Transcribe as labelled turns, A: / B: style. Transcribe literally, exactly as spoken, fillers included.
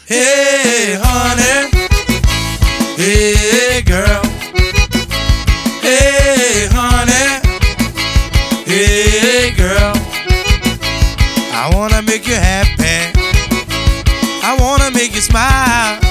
A: Hey, honey. Hey, girl. Hey, honey. Hey, girl. I wanna make you happy. I wanna make you smile.